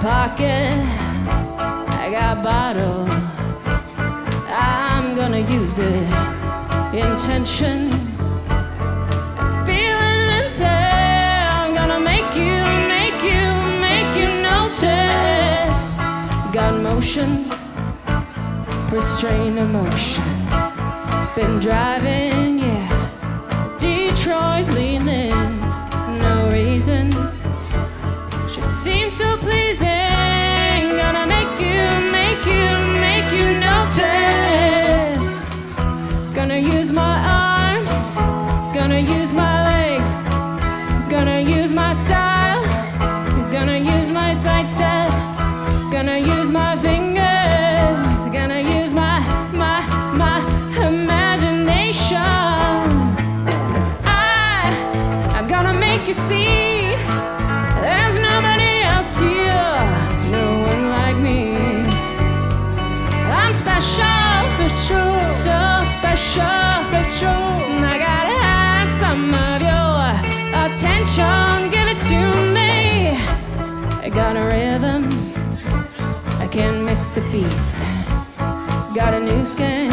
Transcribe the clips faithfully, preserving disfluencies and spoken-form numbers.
pocket, I got a bottle. I'm gonna use it. Intention, feeling mental. I'm gonna make you, make you, make you notice. Got motion, restrain emotion. Been driving, yeah, Detroit leaning. No reason, she seems so pleasing. Gonna make you, make you, make you notice. Gonna use my arms, gonna use my legs, gonna use my style, gonna use my sidestep, gonna use my fingers, gonna use my, my, my imagination. Cause I, I'm gonna make you see there's nobody else here, no one like me. I'm special, Special, so special, special. I gotta have some of your attention, give it to me. I got a rhythm, I can't miss a beat. Got a new skin,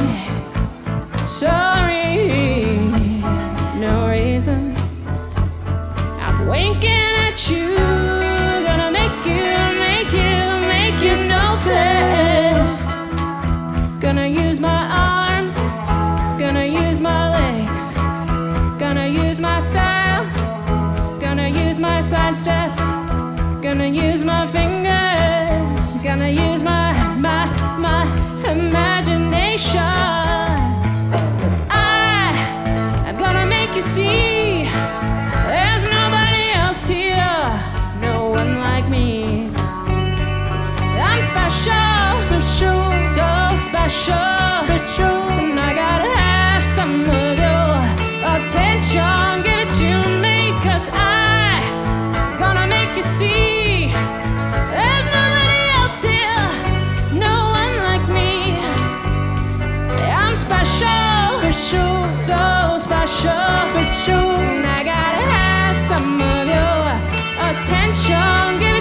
sorry, no reason. I'm winking at you, gonna make you, make you, make you notice. Gonna use my arms, gonna use my legs, gonna use my style, gonna use my side steps, gonna use my fingers, gonna use my, my, my imagination. Cause I, I'm gonna make you see there's nobody else here, no one like me. I'm special, Special, so special. special. And I gotta have some of your attention, give it to me. Cause I, gonna make you see there's nobody else here, no one like me. I'm special, Special, so special. special. And I gotta have some of your attention, give it